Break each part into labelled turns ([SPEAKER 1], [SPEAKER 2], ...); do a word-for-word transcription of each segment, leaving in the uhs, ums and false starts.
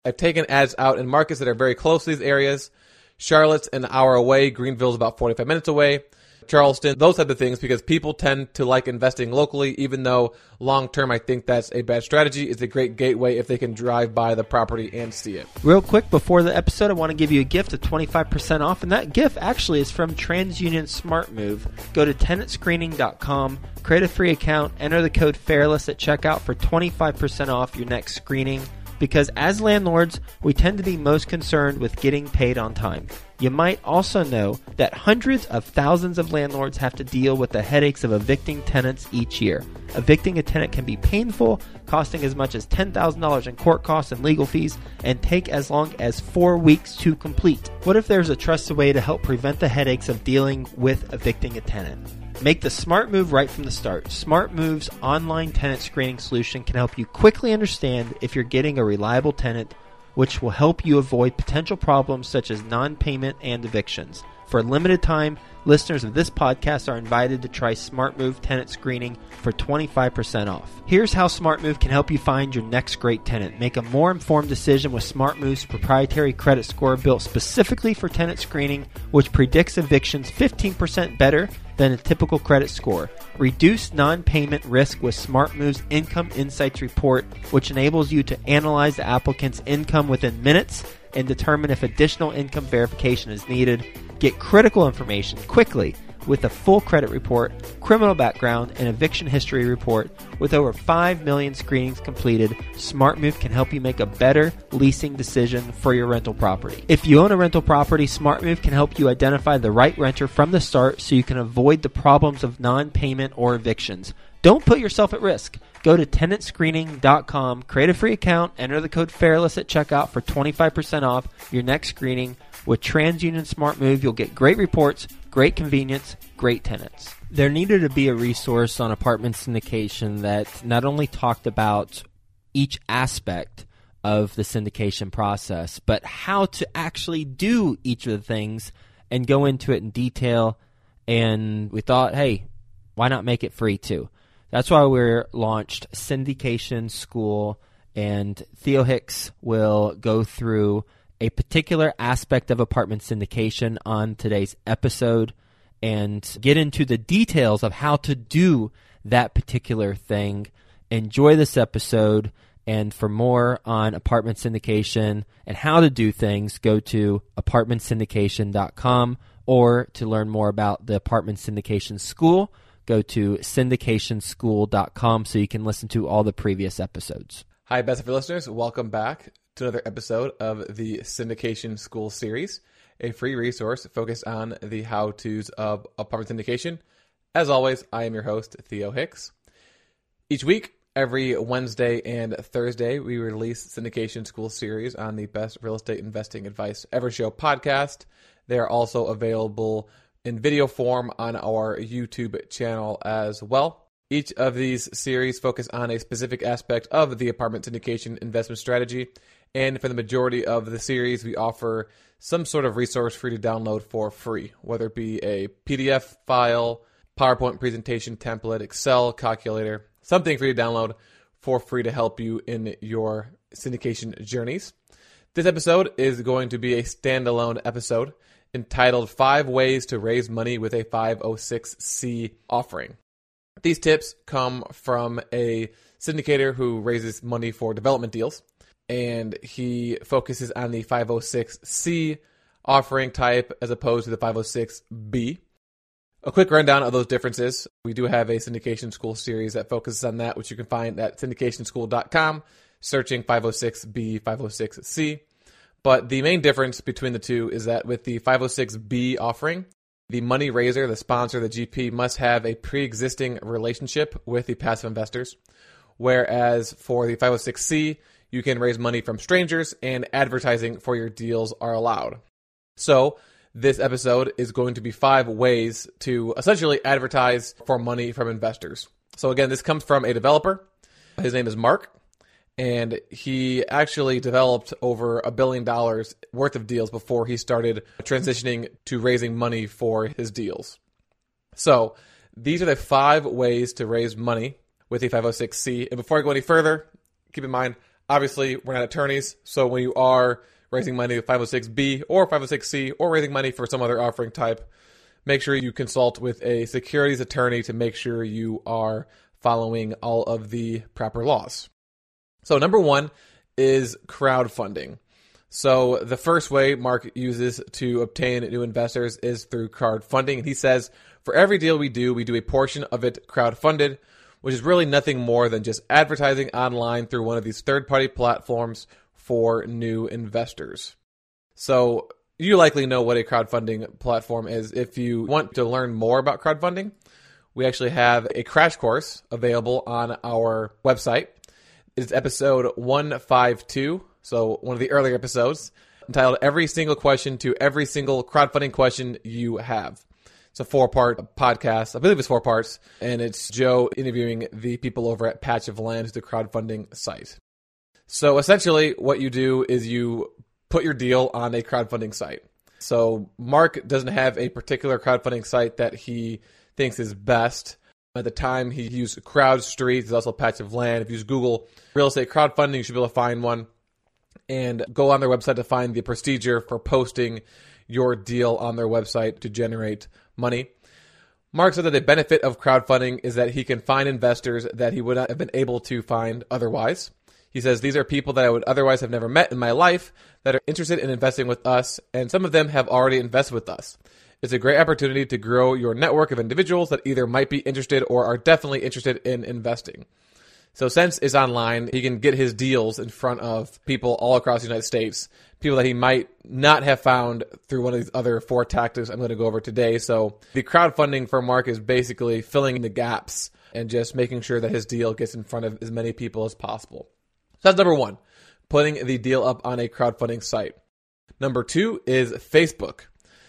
[SPEAKER 1] I've taken ads out in markets that are very close to these areas. Charlotte's an hour away. Greenville's about forty-five minutes away. Charleston, those type of things, because people tend to like investing locally, even though long-term I think that's a bad strategy. It's a great gateway if they can drive by the property and see it.
[SPEAKER 2] Real quick, before the episode, I want to give you a gift of twenty-five percent off, and that gift actually is from TransUnion SmartMove. Go to tenant screening dot com, create a free account, enter the code FAIRLESS at checkout for twenty-five percent off your next screening. Because as landlords, we tend to be most concerned with getting paid on time. You might also know that hundreds of thousands of landlords have to deal with the headaches of evicting tenants each year. Evicting a tenant can be painful, costing as much as ten thousand dollars in court costs and legal fees, and take as long as four weeks to complete. What if there's a trusted way to help prevent the headaches of dealing with evicting a tenant? Make the smart move right from the start. SmartMove's online tenant screening solution can help you quickly understand if you're getting a reliable tenant, which will help you avoid potential problems such as non-payment and evictions. For a limited time, listeners of this podcast are invited to try SmartMove tenant screening for twenty-five percent off. Here's how SmartMove can help you find your next great tenant. Make a more informed decision with SmartMove's proprietary credit score built specifically for tenant screening, which predicts evictions fifteen percent better than a typical credit score. Reduce non-payment risk with SmartMove's Income Insights report, which enables you to analyze the applicant's income within minutes and determine if additional income verification is needed. Get critical information quickly with a full credit report, criminal background, and eviction history report. With over five million screenings completed, SmartMove can help you make a better leasing decision for your rental property. If you own a rental property, SmartMove can help you identify the right renter from the start so you can avoid the problems of non-payment or evictions. Don't put yourself at risk. Go to tenant screening dot com, create a free account, enter the code FAIRLESS at checkout for twenty-five percent off your next screening. With TransUnion SmartMove, you'll get great reports, great convenience, great tenants. There needed to be a resource on apartment syndication that not only talked about each aspect of the syndication process, but how to actually do each of the things and go into it in detail. And we thought, hey, why not make it free too? That's why we launched Syndication School, and Theo Hicks will go through a particular aspect of apartment syndication on today's episode and get into the details of how to do that particular thing. Enjoy this episode, and for more on apartment syndication and how to do things, go to apartment syndication dot com, or to learn more about the Apartment Syndication School, go to syndication school dot com so you can listen to all the previous episodes.
[SPEAKER 1] Hi, best of your listeners. Welcome back to another episode of the Syndication School series, a free resource focused on the how-tos of apartment syndication. As always, I am your host, Theo Hicks. Each week, every Wednesday and Thursday, we release Syndication School series on the Best Real Estate Investing Advice Ever Show podcast. They are also available in video form on our YouTube channel as well. Each of these series focus on a specific aspect of the apartment syndication investment strategy. And for the majority of the series, we offer some sort of resource for you to download for free, whether it be a P D F file, PowerPoint presentation template, Excel calculator, something for you to download for free to help you in your syndication journeys. This episode is going to be a standalone episode entitled Five Ways to Raise Money with a five oh six C Offering. These tips come from a syndicator who raises money for development deals, and he focuses on the five oh six C offering type as opposed to the five oh six B. A quick rundown of those differences. We do have a Syndication School series that focuses on that, which you can find at syndication school dot com, searching five oh six B, five oh six C. But the main difference between the two is that with the five oh six B offering, the money raiser, the sponsor, the G P, must have a pre-existing relationship with the passive investors, whereas for the five oh six C, you can raise money from strangers and advertising for your deals are allowed. So this episode is going to be five ways to essentially advertise for money from investors. So again, this comes from a developer. His name is Mark, and he actually developed over a billion dollars worth of deals before he started transitioning to raising money for his deals. So these are the five ways to raise money with a five oh six C. And before I go any further, keep in mind, Obviously, we're not attorneys, so when you are raising money with five oh six B or five oh six C or raising money for some other offering type, make sure you consult with a securities attorney to make sure you are following all of the proper laws. So number one is crowdfunding. So the first way Mark uses to obtain new investors is through crowdfunding. And he says, for every deal we do, we do a portion of it crowdfunded, which is really nothing more than just advertising online through one of these third-party platforms for new investors. So you likely know what a crowdfunding platform is. If you want to learn more about crowdfunding, we actually have a crash course available on our website. It's episode one fifty-two, so one of the earlier episodes, entitled Every Single Question to Every Single Crowdfunding Question You Have. It's a four-part podcast. I believe it's four parts, and it's Joe interviewing the people over at Patch of Land, the crowdfunding site. So essentially, what you do is you put your deal on a crowdfunding site. So Mark doesn't have a particular crowdfunding site that he thinks is best. At the time, he used CrowdStreet. There's also Patch of Land. If you use Google real estate crowdfunding, you should be able to find one. And go on their website to find the procedure for posting your deal on their website to generate money. Mark said that the benefit of crowdfunding is that he can find investors that he would not have been able to find otherwise. He says, these are people that I would otherwise have never met in my life that are interested in investing with us, and some of them have already invested with us. It's a great opportunity to grow your network of individuals that either might be interested or are definitely interested in investing. So since it's online, he can get his deals in front of people all across the United States, people that he might not have found through one of these other four tactics I'm going to go over today. So the crowdfunding for Mark is basically filling in the gaps and just making sure that his deal gets in front of as many people as possible. So that's number one, putting the deal up on a crowdfunding site. Number two is Facebook.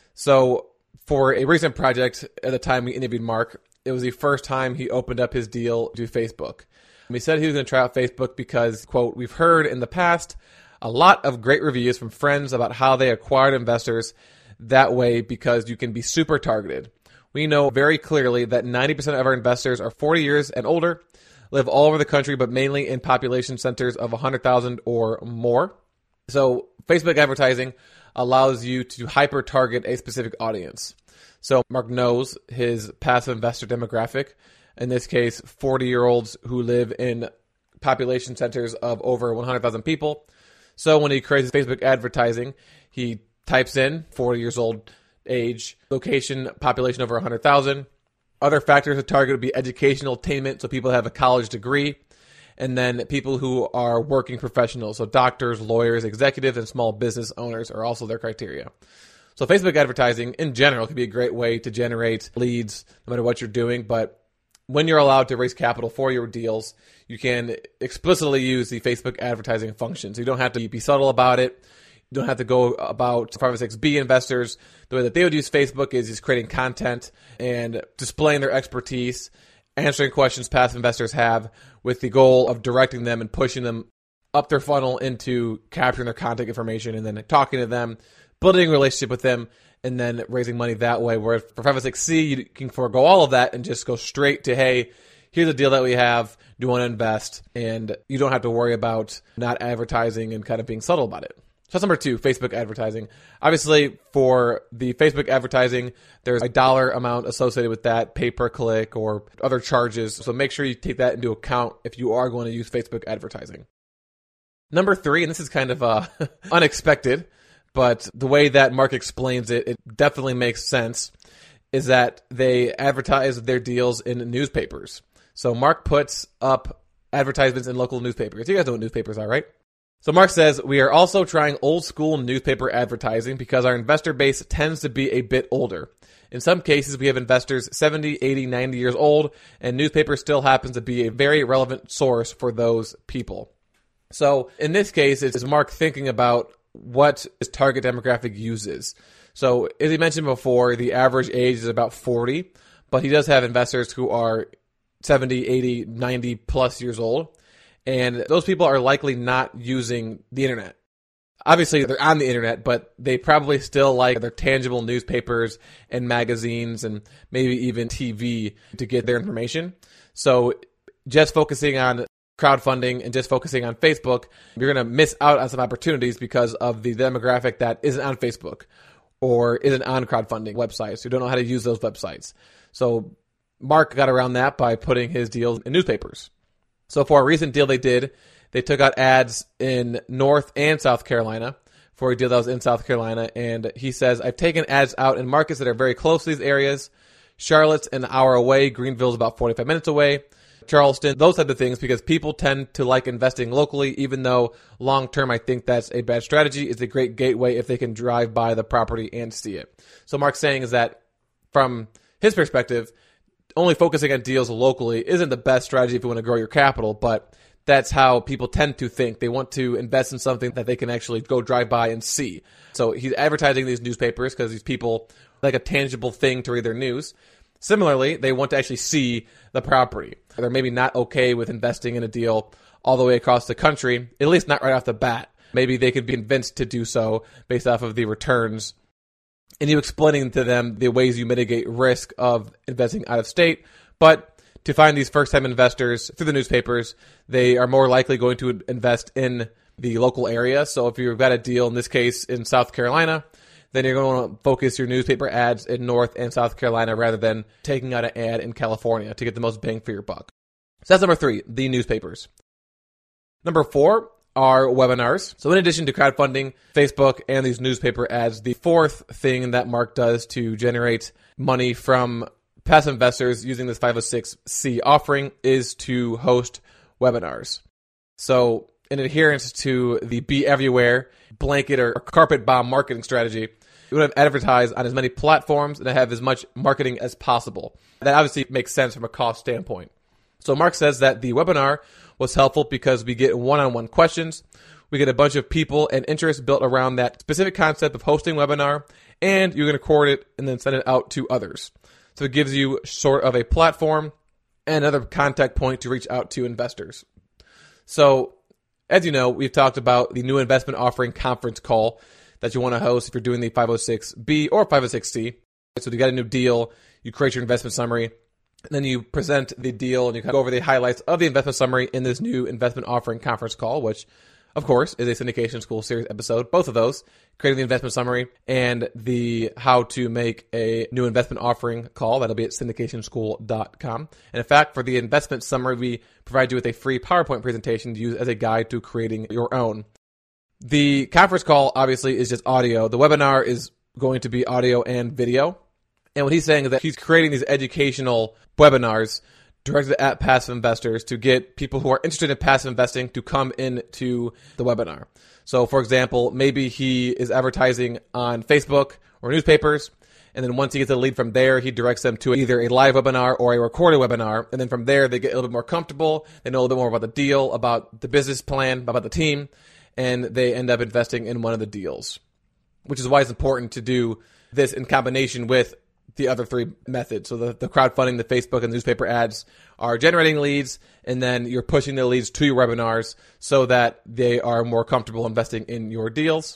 [SPEAKER 1] So for a recent project, at the time we interviewed Mark, it was the first time he opened up his deal to Facebook. He said he was going to try out Facebook because, quote, we've heard in the past a lot of great reviews from friends about how they acquired investors that way because you can be super targeted. We know very clearly that ninety percent of our investors are forty years and older, live all over the country, but mainly in population centers of one hundred thousand or more. So Facebook advertising allows you to hyper-target a specific audience. So Mark knows his passive investor demographic, in this case, forty-year-olds who live in population centers of over one hundred thousand people. So when he creates Facebook advertising, he types in forty years old, age, location, population over one hundred thousand. Other factors to target would be educational attainment, so people have a college degree, and then people who are working professionals, so doctors, lawyers, executives, and small business owners are also their criteria. So Facebook advertising in general could be a great way to generate leads no matter what you're doing, but when you're allowed to raise capital for your deals, you can explicitly use the Facebook advertising function. So you don't have to be subtle about it. You don't have to go about five oh six B investors. The way that they would use Facebook is just creating content and displaying their expertise, answering questions passive investors have with the goal of directing them and pushing them up their funnel into capturing their contact information and then talking to them, building a relationship with them, and then raising money that way. Whereas for five oh six C, you can forego all of that and just go straight to, hey, here's a deal that we have. Do you want to invest? And you don't have to worry about not advertising and kind of being subtle about it. So that's number two, Facebook advertising. Obviously, for the Facebook advertising, there's a dollar amount associated with that, pay per click or other charges. So make sure you take that into account if you are going to use Facebook advertising. Number three, and this is kind of uh, unexpected, but the way that Mark explains it, it definitely makes sense, is that they advertise their deals in newspapers. So Mark puts up advertisements in local newspapers. You guys know what newspapers are, right? So Mark says, we are also trying old school newspaper advertising because our investor base tends to be a bit older. In some cases, we have investors seventy, eighty, ninety years old, and newspaper still happens to be a very relevant source for those people. So in this case, it's Mark thinking about what his target demographic uses. So as he mentioned before, the average age is about forty, but he does have investors who are seventy, eighty, ninety plus years old. And those people are likely not using the internet. Obviously, they're on the internet, but they probably still like their tangible newspapers and magazines and maybe even T V to get their information. So just focusing on crowdfunding and just focusing on Facebook, you're going to miss out on some opportunities because of the demographic that isn't on Facebook or isn't on crowdfunding websites who don't know how to use those websites. So Mark got around that by putting his deals in newspapers. So for a recent deal they did, they took out ads in North and South Carolina for a deal that was in South Carolina. And he says, I've taken ads out in markets that are very close to these areas. Charlotte's an hour away. Greenville's about forty-five minutes away. Charleston, those type of things, because people tend to like investing locally, even though long-term I think that's a bad strategy. It's a great gateway if they can drive by the property and see it. So Mark's saying is that from his perspective, only focusing on deals locally isn't the best strategy if you want to grow your capital, but that's how people tend to think. They want to invest in something that they can actually go drive by and see. So he's advertising these newspapers because these people like a tangible thing to read their news. Similarly, they want to actually see the property. They're maybe not okay with investing in a deal all the way across the country, at least not right off the bat. Maybe they could be convinced to do so based off of the returns. And you explaining to them the ways you mitigate risk of investing out of state. But to find these first-time investors through the newspapers, they are more likely going to invest in the local area. So if you've got a deal, in this case, in South Carolina, then you're going to want to focus your newspaper ads in North and South Carolina rather than taking out an ad in California to get the most bang for your buck. So that's number three, the newspapers. Number four are webinars. So in addition to crowdfunding, Facebook, and these newspaper ads, the fourth thing that Mark does to generate money from passive investors using this five oh six C offering is to host webinars. So in adherence to the be everywhere blanket or carpet bomb marketing strategy, you want to advertise on as many platforms and have as much marketing as possible. That obviously makes sense from a cost standpoint. So Mark says that the webinar was helpful because we get one-on-one questions. We get a bunch of people and interest built around that specific concept of hosting webinar, and you're going to record it and then send it out to others. So it gives you sort of a platform and another contact point to reach out to investors. So as you know, we've talked about the new investment offering conference call that you want to host if you're doing the five oh six B or five oh six C. So you got a new deal, you create your investment summary, and then you present the deal and you go over the highlights of the investment summary in this new investment offering conference call, which of course is a Syndication School series episode. Both of those, creating the investment summary and the how to make a new investment offering call. That'll be at syndication school dot com. And in fact, for the investment summary, we provide you with a free PowerPoint presentation to use as a guide to creating your own. The conference call obviously is just audio. The webinar is going to be audio and video. And what he's saying is that he's creating these educational webinars directed at passive investors to get people who are interested in passive investing to come into the webinar. So for example, maybe he is advertising on Facebook or newspapers, and then once he gets a lead from there, he directs them to either a live webinar or a recorded webinar. And then from there, they get a little bit more comfortable. They know a little bit more about the deal, about the business plan, about the team, and they end up investing in one of the deals, which is why it's important to do this in combination with the other three methods. So the, the crowdfunding, the Facebook, and newspaper ads are generating leads, and then you're pushing the leads to your webinars so that they are more comfortable investing in your deals.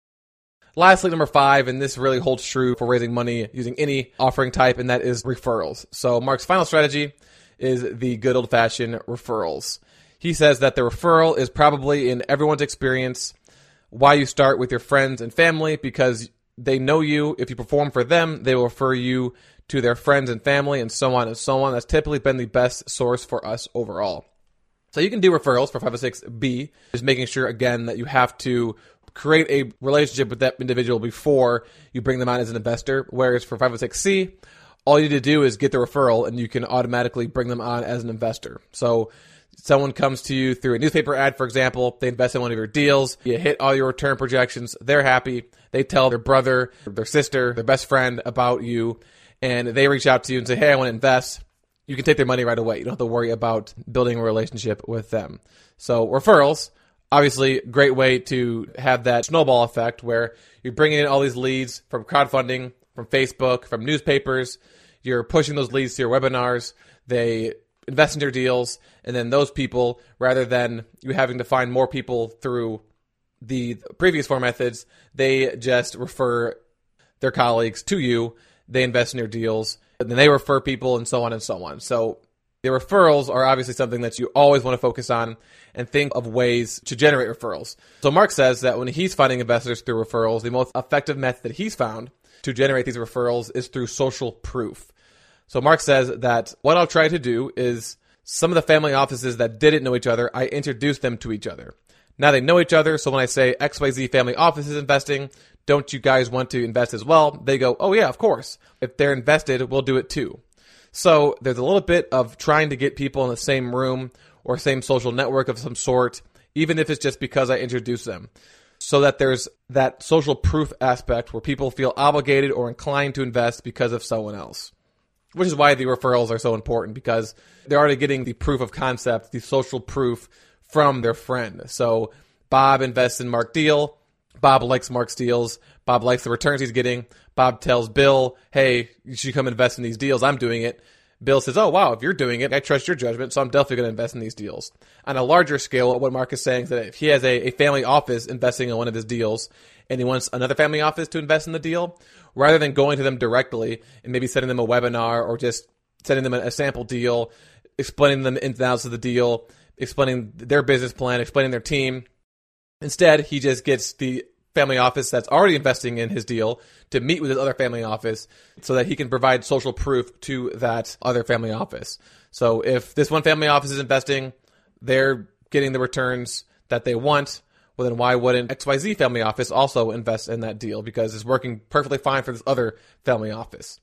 [SPEAKER 1] Lastly, number five, and this really holds true for raising money using any offering type, and that is referrals. So Mark's final strategy is the good old-fashioned referrals. He says that the referral is probably, in everyone's experience, why you start with your friends and family, because they know you. If you perform for them, they will refer you to their friends and family, and so on and so on. That's typically been the best source for us overall. So you can do referrals for five oh six B, just making sure, again, that you have to create a relationship with that individual before you bring them on as an investor, whereas for five oh six C, all you need to do is get the referral, and you can automatically bring them on as an investor. So someone comes to you through a newspaper ad, for example, they invest in one of your deals, you hit all your return projections, they're happy, they tell their brother, their sister, their best friend about you, and they reach out to you and say, hey, I want to invest. You can take their money right away. You don't have to worry about building a relationship with them. So referrals, obviously, great way to have that snowball effect where you're bringing in all these leads from crowdfunding, from Facebook, from newspapers, you're pushing those leads to your webinars, they invest in your deals, and then those people, rather than you having to find more people through the previous four methods, they just refer their colleagues to you, they invest in your deals, and then they refer people, and so on and so on. So The referrals are obviously something that you always want to focus on and think of ways to generate referrals. So Mark says that when he's finding investors through referrals, the most effective method that he's found to generate these referrals is through social proof. So Mark says that what I'll try to do is some of the family offices that didn't know each other, I introduce them to each other. Now they know each other, so when I say X Y Z family office is investing, don't you guys want to invest as well? They go, oh yeah, of course. If they're invested, we'll do it too. So there's a little bit of trying to get people in the same room or same social network of some sort, even if it's just because I introduce them, so that there's that social proof aspect where people feel obligated or inclined to invest because of someone else, which is why the referrals are so important, because they're already getting the proof of concept, the social proof from their friend. So Bob invests in Mark Deal. Bob likes Mark's deals. Bob likes the returns he's getting. Bob tells Bill, hey, you should come invest in these deals. I'm doing it. Bill says, oh, wow, if you're doing it, I trust your judgment, so I'm definitely going to invest in these deals. On a larger scale, what Mark is saying is that if he has a, a family office investing in one of his deals and he wants another family office to invest in the deal, rather than going to them directly and maybe sending them a webinar or just sending them a, a sample deal, explaining them the ins and outs of the deal, explaining their business plan, explaining their team, instead, he just gets the family office that's already investing in his deal to meet with his other family office so that he can provide social proof to that other family office. So if this one family office is investing, they're getting the returns that they want, well then why wouldn't X Y Z family office also invest in that deal, because it's working perfectly fine for this other family office.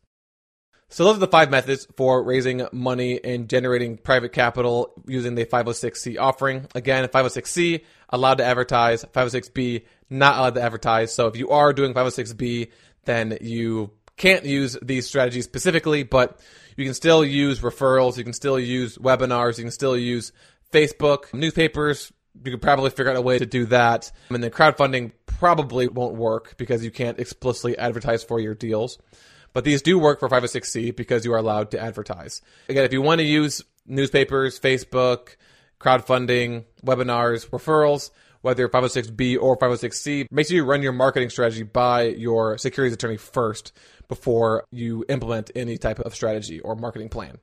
[SPEAKER 1] So those are the five methods for raising money and generating private capital using the five oh six C offering. Again, five oh six C, allowed to advertise. five oh six B, not allowed to advertise. So if you are doing five oh six B, then you can't use these strategies specifically, but you can still use referrals. You can still use webinars. You can still use Facebook, newspapers. You could probably figure out a way to do that. And then crowdfunding probably won't work because you can't explicitly advertise for your deals. But these do work for five oh six C because you are allowed to advertise. Again, if you want to use newspapers, Facebook, crowdfunding, webinars, referrals, whether you're five oh six B or five oh six C, make sure you run your marketing strategy by your securities attorney first before you implement any type of strategy or marketing plan.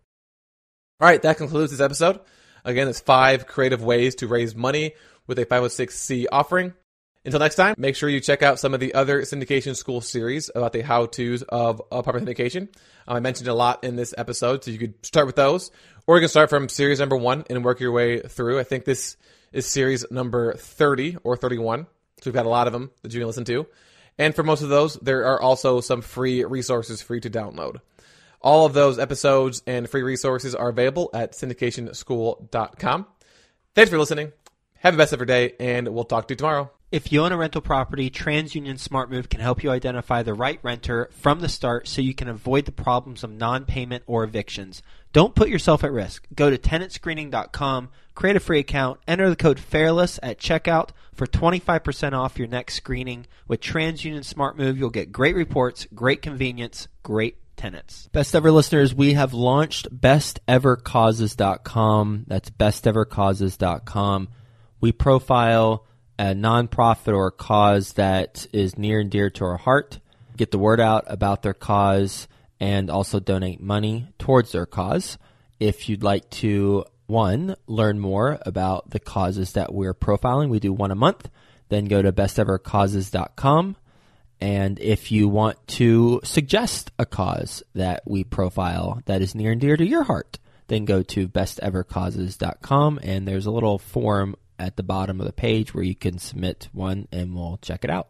[SPEAKER 1] All right, that concludes this episode. Again, it's five creative ways to raise money with a five oh six C offering. Until next time, make sure you check out some of the other syndication school series about the how-tos of apartment syndication. Um, I mentioned a lot in this episode, so you could start with those, or you can start from series number one and work your way through. I think this is series number thirty or thirty-one, so we've got a lot of them that you can listen to. And for most of those, there are also some free resources for you to download. All of those episodes and free resources are available at syndication school dot com. Thanks for listening. Have the best of your day, and we'll talk to you tomorrow.
[SPEAKER 2] If you own a rental property, TransUnion SmartMove can help you identify the right renter from the start so you can avoid the problems of non-payment or evictions. Don't put yourself at risk. Go to tenant screening dot com, create a free account, enter the code FAIRLESS at checkout for twenty-five percent off your next screening. With TransUnion SmartMove, you'll get great reports, great convenience, great tenants. Best ever listeners, we have launched best ever causes dot com. That's best ever causes dot com. We profile a nonprofit or a cause that is near and dear to our heart, get the word out about their cause, and also donate money towards their cause. If you'd like to, one, learn more about the causes that we're profiling, we do one a month, then go to best ever causes dot com. And if you want to suggest a cause that we profile that is near and dear to your heart, then go to best ever causes dot com, and there's a little form at the bottom of the page where you can submit one and we'll check it out.